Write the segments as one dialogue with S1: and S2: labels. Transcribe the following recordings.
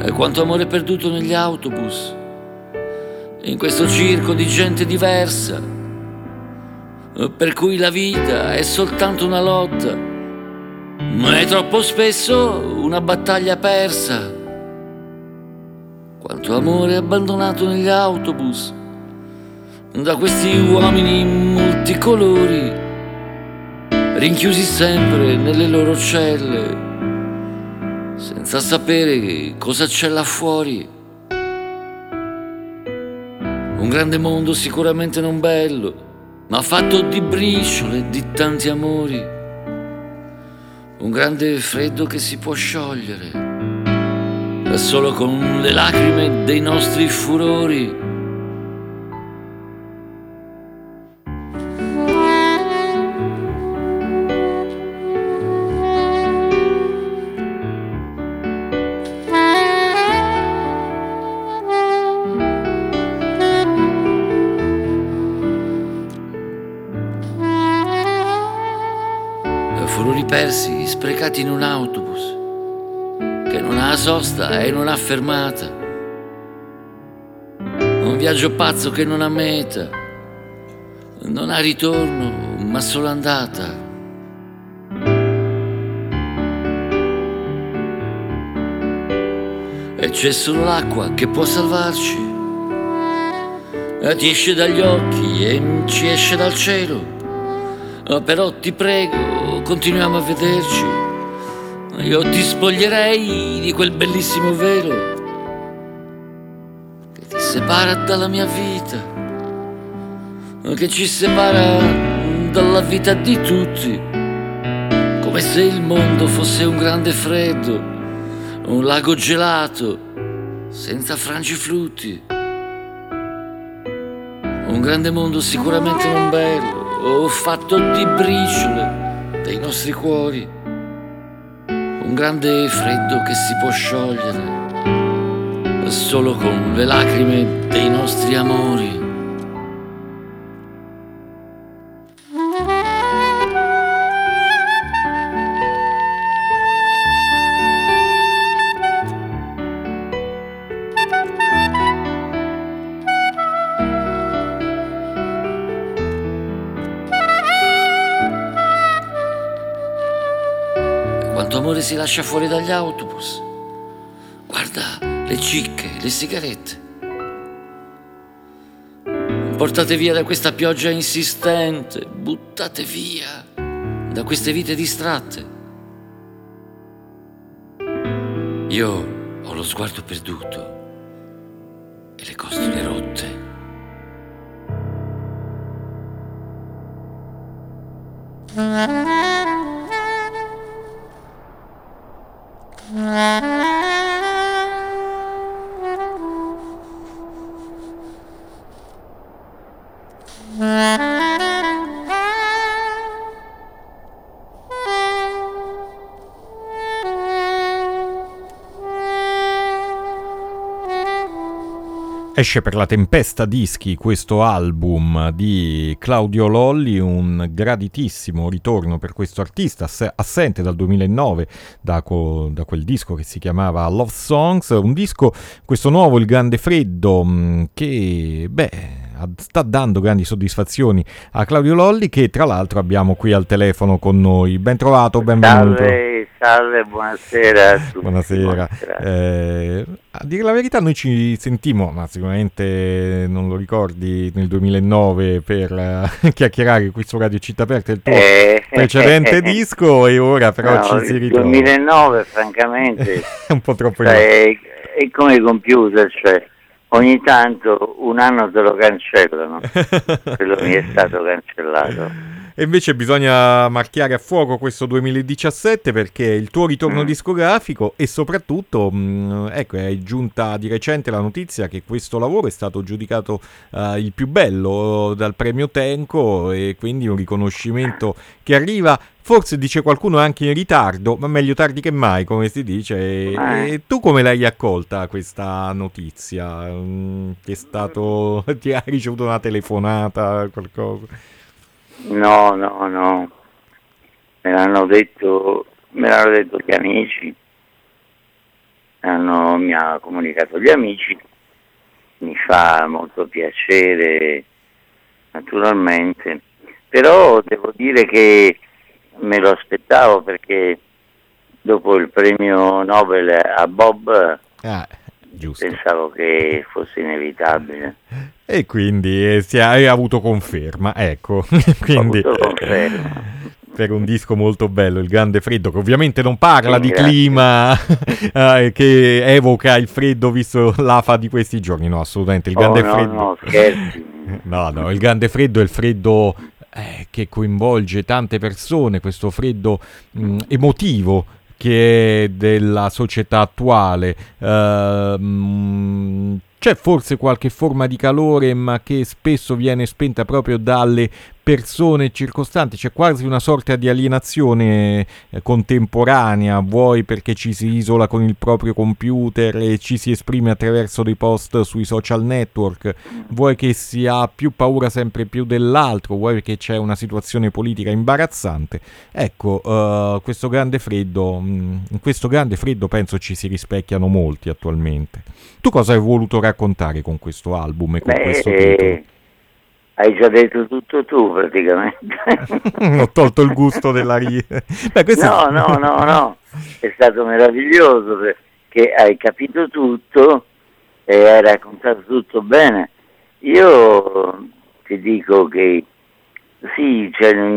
S1: E quanto amore perduto negli autobus, in questo circo di gente diversa, per cui la vita è soltanto una lotta, ma è troppo spesso una battaglia persa. Quanto amore abbandonato negli autobus da questi uomini multicolori, rinchiusi sempre nelle loro celle, senza sapere cosa c'è là fuori. Un grande mondo sicuramente non bello, ma fatto di briciole e di tanti amori. Un grande freddo che si può sciogliere solo con le lacrime dei nostri furori. Furori persi, sprecati in un autobus che non ha sosta e non ha fermata, un viaggio pazzo che non ha meta, non ha ritorno ma solo andata. E c'è solo l'acqua che può salvarci, ti esce dagli occhi e ci esce dal cielo. Però ti prego, continuiamo a vederci. Io ti spoglierei di quel bellissimo velo che ti separa dalla mia vita, che ci separa dalla vita di tutti, come se il mondo fosse un grande freddo, un lago gelato senza frangiflutti. Un grande mondo sicuramente non bello, fatto di briciole dei nostri cuori, un grande freddo che si può sciogliere solo con le lacrime dei nostri amori. Quanto amore si lascia fuori dagli autobus. Guarda le cicche, le sigarette. Portate via da questa pioggia insistente, buttate via da queste vite distratte. Io ho lo sguardo perduto e le costole rotte.
S2: Esce per la Tempesta Dischi questo album di Claudio Lolli, un graditissimo ritorno per questo artista assente dal 2009 da quel disco che si chiamava Love Songs, un disco, questo nuovo, Il Grande Freddo, che sta dando grandi soddisfazioni a Claudio Lolli, che tra l'altro abbiamo qui al telefono con noi. Ben trovato, benvenuto.
S3: Salve, buonasera a tutti.
S2: Buonasera. A dire la verità noi ci sentimmo, ma sicuramente non lo ricordi, nel 2009 per chiacchierare qui su Radio Città Aperta il tuo precedente disco, e ora però
S3: no,
S2: ci si ritrova.
S3: 2009 francamente
S2: è un po' troppo
S3: è come i computer, cioè ogni tanto un anno te lo cancellano. Quello mi è stato cancellato.
S2: E invece bisogna marchiare a fuoco questo 2017 perché è il tuo ritorno discografico, e soprattutto ecco, è giunta di recente la notizia che questo lavoro è stato giudicato il più bello dal premio Tenco, e quindi un riconoscimento che arriva, forse dice qualcuno anche in ritardo, ma meglio tardi che mai, come si dice. E tu come l'hai accolta questa notizia? Ti hai ricevuto una telefonata, qualcosa?
S3: No, me l'hanno detto gli amici, mi ha comunicato gli amici, mi fa molto piacere naturalmente, però devo dire che me lo aspettavo, perché dopo il premio Nobel a Bob
S2: giusto.
S3: pensavo che fosse inevitabile.
S2: E quindi hai avuto conferma, ecco. Quindi,
S3: Ho avuto conferma.
S2: Per un disco molto bello, Il Grande Freddo, che ovviamente non parla di
S3: Grazie.
S2: clima, che evoca il freddo visto l'afa di questi giorni. No, assolutamente. Il Grande Freddo.
S3: No, scherzi.
S2: No, il Grande Freddo è il freddo che coinvolge tante persone, questo freddo emotivo che è della società attuale. C'è forse qualche forma di calore, ma che spesso viene spenta proprio dalle persone circostanti. C'è quasi una sorta di alienazione contemporanea, vuoi perché ci si isola con il proprio computer e ci si esprime attraverso dei post sui social network, vuoi che si ha più paura sempre più dell'altro, vuoi perché c'è una situazione politica imbarazzante. Ecco, questo grande freddo, in questo grande freddo penso ci si rispecchiano molti attualmente. Tu cosa hai voluto raccontare con questo album e con questo titolo?
S3: Hai già detto tutto tu praticamente.
S2: Ho tolto il gusto della
S3: No, è stato meraviglioso perché hai capito tutto e hai raccontato tutto bene. Io ti dico che sì,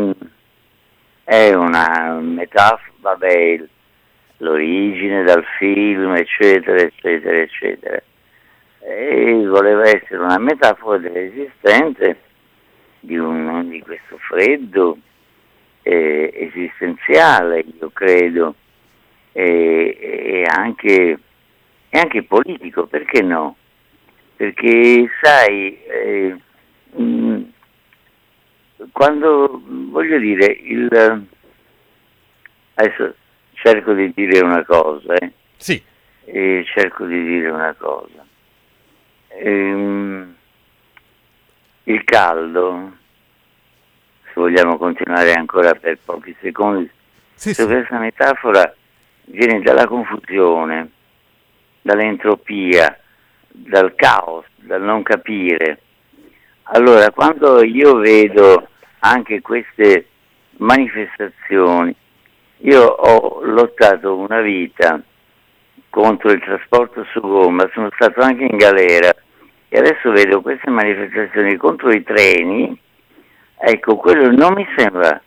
S3: è una metafora, vabbè, l'origine dal film, eccetera, eccetera, eccetera. E voleva essere una metafora dell'esistente di questo freddo esistenziale, io credo, e anche politico, perché no? Perché sai, quando voglio dire, adesso cerco di dire una cosa,
S2: Sì.
S3: cerco di dire una cosa. Il caldo, se vogliamo continuare ancora per pochi secondi, su questa metafora, viene dalla confusione, dall'entropia, dal caos, dal non capire. Allora, quando io vedo anche queste manifestazioni, io ho lottato una vita contro il trasporto su gomma, sono stato anche in galera e adesso vedo queste manifestazioni contro i treni. Ecco, quello non mi sembra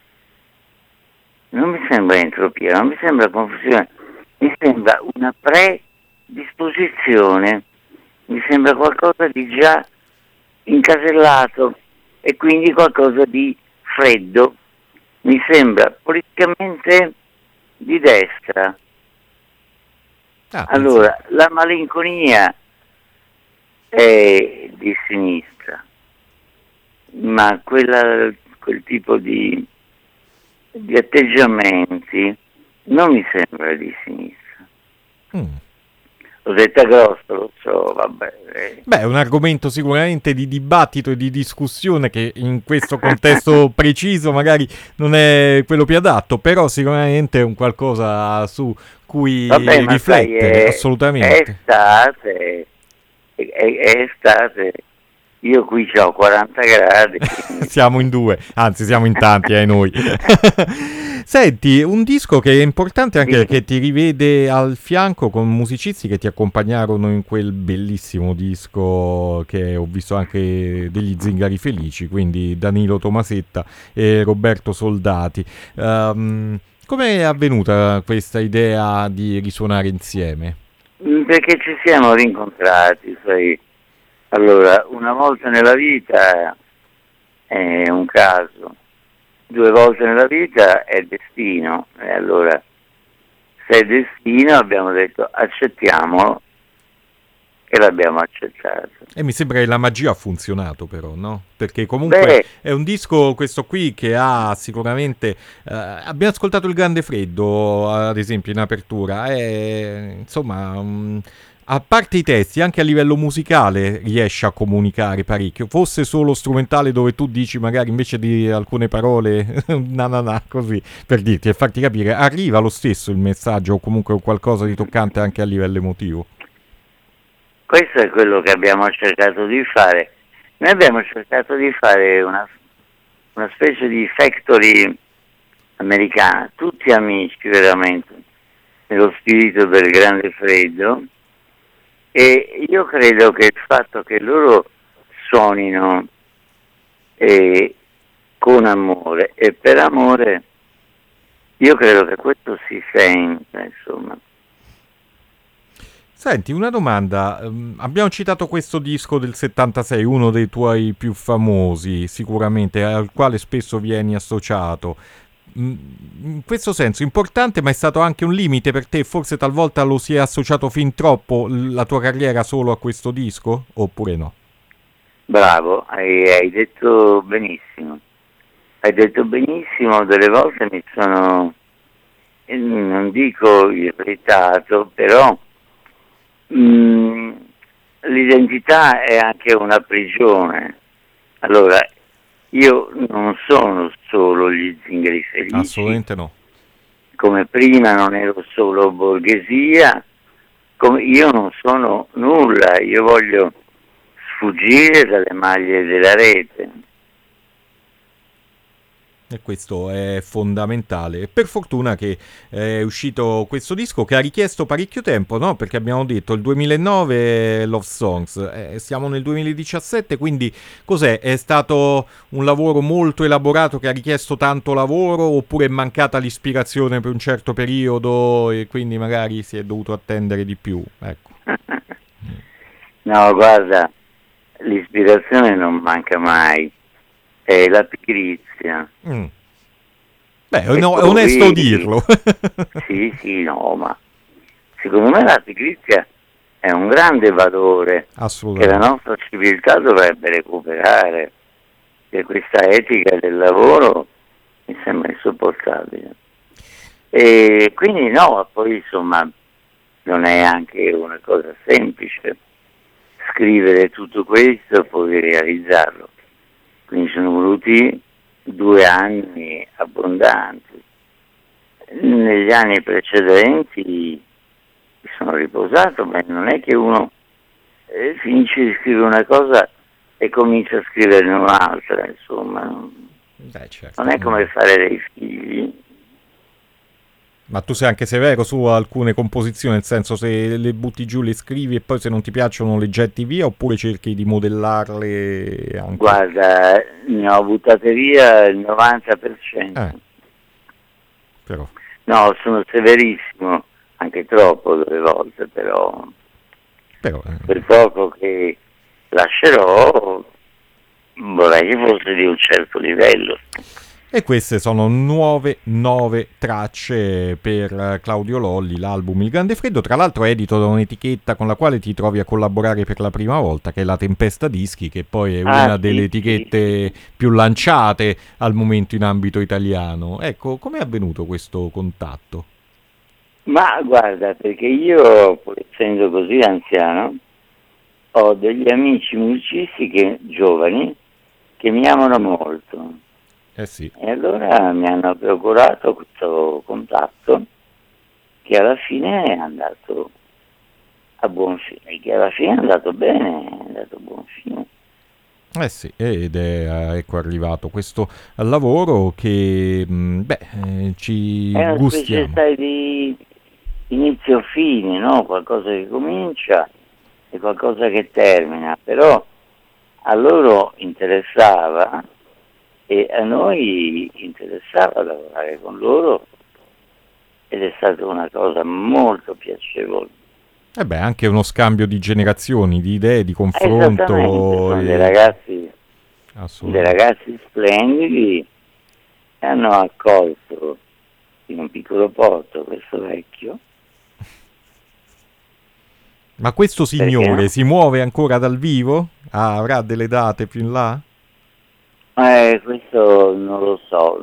S3: entropia, non mi sembra confusione, mi sembra una predisposizione, mi sembra qualcosa di già incasellato e quindi qualcosa di freddo, mi sembra politicamente di destra. Allora, la malinconia è di sinistra, ma quel tipo di atteggiamenti non mi sembra di sinistra. L'ho detta grossa, lo so, vabbè.
S2: Beh, è un argomento sicuramente di dibattito e di discussione che in questo contesto preciso magari non è quello più adatto, però sicuramente è un qualcosa su cui riflettere, assolutamente.
S3: È estate, io qui ho 40 gradi.
S2: Siamo in due, anzi siamo in tanti, noi. Senti, un disco che è importante anche perché ti rivede al fianco con musicisti che ti accompagnarono in quel bellissimo disco che ho visto anche degli Zingari Felici, quindi Danilo Tomasetta e Roberto Soldati. Come è avvenuta questa idea di risuonare insieme?
S3: Perché ci siamo rincontrati, sai. Allora, una volta nella vita è un caso, 2 volte nella vita è destino, e allora se è destino abbiamo detto accettiamolo e l'abbiamo accettato.
S2: E mi sembra che la magia ha funzionato però, no? Perché comunque è un disco, questo qui, che ha sicuramente... abbiamo ascoltato Il Grande Freddo, ad esempio, in apertura, e insomma... a parte i testi, anche a livello musicale riesce a comunicare parecchio. Fosse solo strumentale dove tu dici magari invece di alcune parole così, per dirti e farti capire, arriva lo stesso il messaggio o comunque qualcosa di toccante anche a livello emotivo.
S3: Questo è quello che abbiamo cercato di fare. Noi abbiamo cercato di fare una specie di factory americana, tutti amici veramente, nello spirito del Grande Freddo, e io credo che il fatto che loro suonino con amore e per amore, io credo che questo si senta, insomma.
S2: Senti, una domanda. Abbiamo citato questo disco del 76, uno dei tuoi più famosi, sicuramente, al quale spesso vieni associato. In questo senso importante, ma è stato anche un limite per te? Forse talvolta lo si è associato fin troppo la tua carriera solo a questo disco? Oppure no?
S3: Bravo, hai detto benissimo. Hai detto benissimo, delle volte mi sono, non dico irritato, però l'identità è anche una prigione. Allora, io non sono solo gli Zingari Felici.
S2: Assolutamente no.
S3: Come prima non ero solo borghesia, io non sono nulla, io voglio sfuggire dalle maglie della rete.
S2: E questo è fondamentale. E per fortuna che è uscito questo disco che ha richiesto parecchio tempo, no? Perché abbiamo detto il 2009 Love Songs, siamo nel 2017, quindi cos'è? È stato un lavoro molto elaborato che ha richiesto tanto lavoro, oppure è mancata l'ispirazione per un certo periodo e quindi magari si è dovuto attendere di più? Ecco.
S3: No, guarda, l'ispirazione non manca mai. È la pigrizia.
S2: Beh, è onesto dirlo.
S3: Sì, no, ma secondo me la pigrizia è un grande valore che la nostra civiltà dovrebbe recuperare, e questa etica del lavoro mi sembra insopportabile. E quindi no, poi insomma non è anche una cosa semplice scrivere tutto questo e poi realizzarlo. Quindi sono voluti 2 anni abbondanti. Negli anni precedenti mi sono riposato, ma non è che uno finisce di scrivere una cosa e comincia a scriverne un'altra, insomma.
S2: Certo.
S3: Non è come fare dei figli.
S2: Ma tu sei anche severo su alcune composizioni, nel senso, se le butti giù, le scrivi e poi se non ti piacciono le getti via, oppure cerchi di modellarle anche?
S3: Guarda, ne ho buttate via il 90%.
S2: Però.
S3: No, sono severissimo, anche troppo delle volte, però quel poco che lascerò vorrei che fosse di un certo livello.
S2: E queste sono 9 tracce per Claudio Lolli, l'album Il Grande Freddo, tra l'altro edito da un'etichetta con la quale ti trovi a collaborare per la prima volta, che è la Tempesta Dischi, che poi è una delle etichette più lanciate al momento in ambito italiano. Ecco, com'è avvenuto questo contatto?
S3: Ma guarda, perché io, pur essendo così anziano, ho degli amici musicisti giovani che mi amano molto.
S2: Sì.
S3: E allora mi hanno procurato questo contatto che alla fine è andato a buon fine, che alla fine è andato bene, è andato a buon fine.
S2: Sì, ed è ecco arrivato questo lavoro che ci
S3: è una
S2: gustiamo.
S3: specie di inizio fine, no? Qualcosa che comincia e qualcosa che termina, però a loro interessava e a noi interessava lavorare con loro ed è stata una cosa molto piacevole.
S2: Anche uno scambio di generazioni, di idee, di confronto.
S3: Sono dei ragazzi splendidi che hanno accolto in un piccolo porto questo vecchio
S2: Ma questo signore
S3: Perché?
S2: si muove ancora dal vivo? Avrà delle date più in là?
S3: Questo non lo so,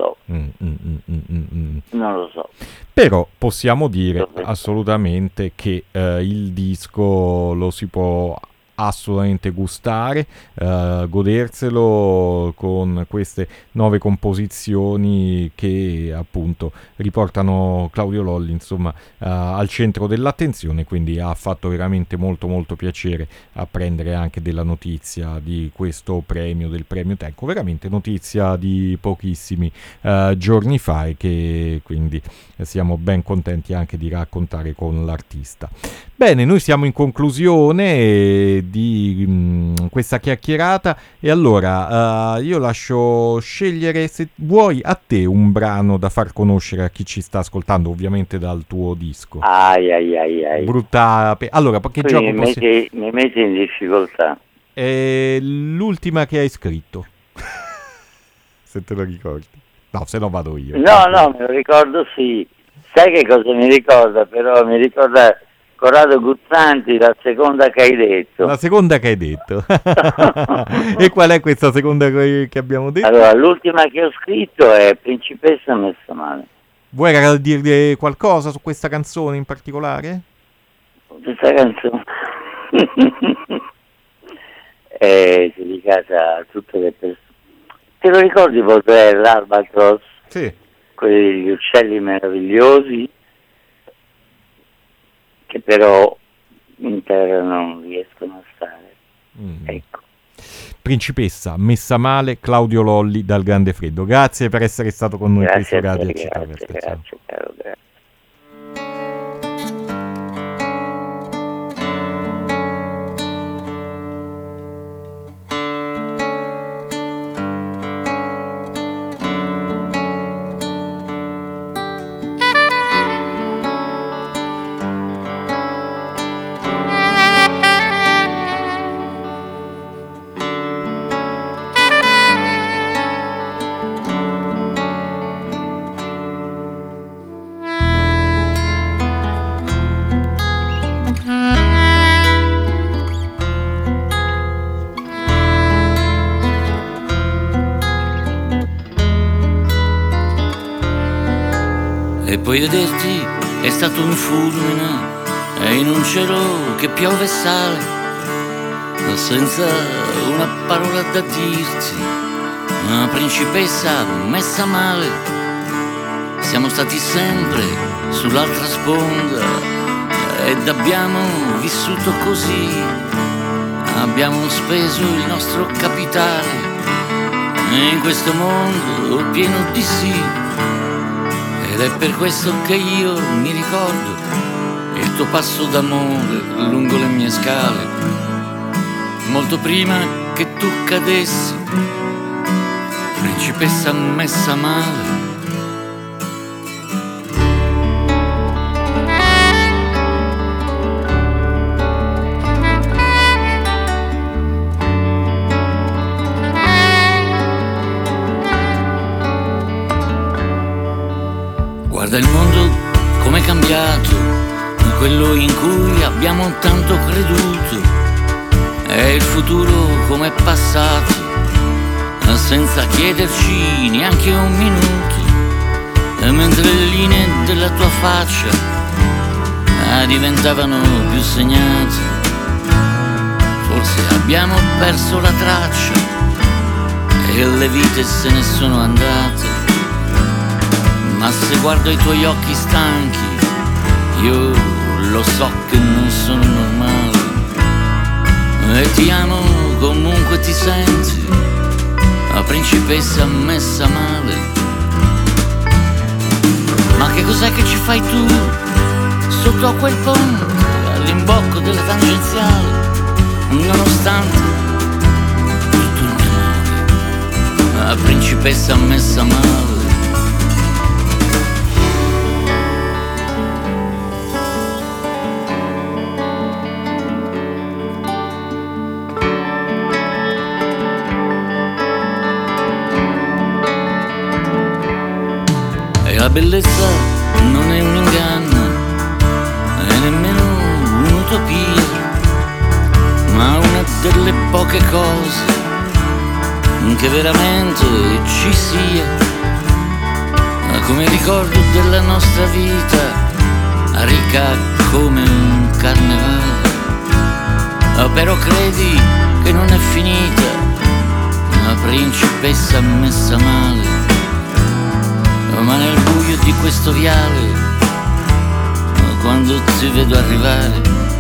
S3: non lo so.
S2: Però possiamo dire
S3: Dove?
S2: assolutamente che il disco lo si può assolutamente gustare, goderselo con queste 9 composizioni che appunto riportano Claudio Lolli insomma al centro dell'attenzione, quindi ha fatto veramente molto molto piacere apprendere anche della notizia di questo premio, del premio Tenco, veramente notizia di pochissimi giorni fa, e che quindi siamo ben contenti anche di raccontare con l'artista. Bene, noi siamo in conclusione di questa chiacchierata, e allora io lascio scegliere, se vuoi, a te un brano da far conoscere a chi ci sta ascoltando, ovviamente dal tuo disco.
S3: Ai.
S2: Allora, che
S3: Qui
S2: gioco
S3: mi metti in difficoltà.
S2: l'ultima che hai scritto, se te lo ricordi. No, se no vado io.
S3: No, me lo ricordo, sì. Sai che cosa mi ricorda? Però mi ricorda Corrado Guzzanti, la seconda che hai detto.
S2: La seconda che hai detto. E qual è questa seconda che abbiamo detto?
S3: Allora, l'ultima che ho scritto è Principessa messa male.
S2: Vuoi dire qualcosa su questa canzone in particolare?
S3: Questa canzone è dedicata a tutte le persone. Te lo ricordi Baudelaire, l'Albatros?
S2: Sì.
S3: Quegli uccelli meravigliosi che però in terra non riescono a stare. Ecco.
S2: Principessa messa male, Claudio Lolli dal Grande Freddo. Grazie per essere stato con noi qui su Radio Città Aperta.
S3: Grazie, caro, grazie.
S1: E poi vederti è stato un fulmine, e in un cielo che piove e sale, senza una parola da dirti, una principessa messa male. Siamo stati sempre sull'altra sponda ed abbiamo vissuto così, abbiamo speso il nostro capitale in questo mondo pieno di sì. Ed è per questo che io mi ricordo il tuo passo d'amore lungo le mie scale, molto prima che tu cadessi, principessa messa male. Guarda il mondo com'è cambiato, quello in cui abbiamo tanto creduto, e il futuro com'è passato, senza chiederci neanche un minuto, e mentre le linee della tua faccia diventavano più segnate, forse abbiamo perso la traccia e le vite se ne sono andate. Ma se guardo i tuoi occhi stanchi, io lo so che non sono normale, e ti amo comunque ti senti, la principessa messa male. Ma che cos'è che ci fai tu sotto a quel ponte, all'imbocco della tangenziale, nonostante tutto il mio amore, la principessa messa male. La bellezza non è un inganno, e nemmeno un'utopia. un'utopia, ma una delle poche cose che veramente ci sia, come ricordo della nostra vita, ricca come un carnevale. Però credi che non è finita, la principessa messa male, ma nel buio di questo viale, quando ti vedo arrivare,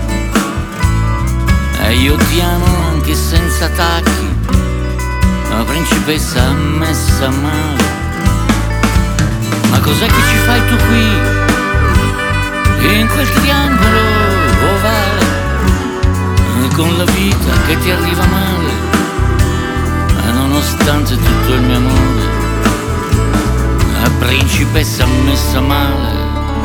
S1: io ti amo anche senza tacchi, la principessa messa male. Ma cos'è che ci fai tu qui, in quel triangolo ovale, con la vita che ti arriva male, nonostante tutto il mio amore, la principessa messa male.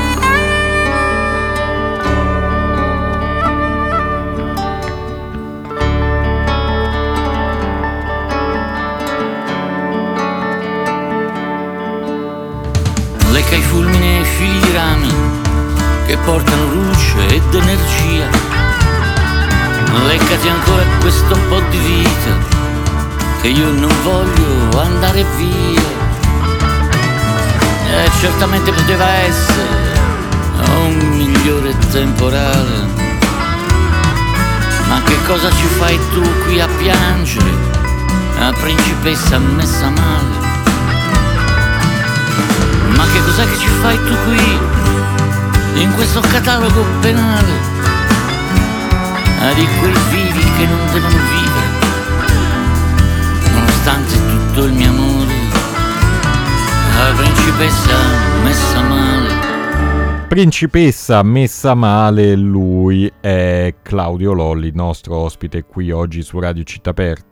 S1: Lecca i fulmini e i fili di rami che portano luce ed energia, leccati ancora questo po' di vita, che io non voglio andare via. Certamente poteva essere un migliore temporale, ma che cosa ci fai tu qui a piangere, la principessa messa male? Ma che cos'è che ci fai tu qui, in questo catalogo penale, di quei vivi che non devono vivere, nonostante tutto il mio amore, la principessa messa male.
S2: Principessa messa male, lui è Claudio Lolli, nostro ospite qui oggi su Radio Città Aperta.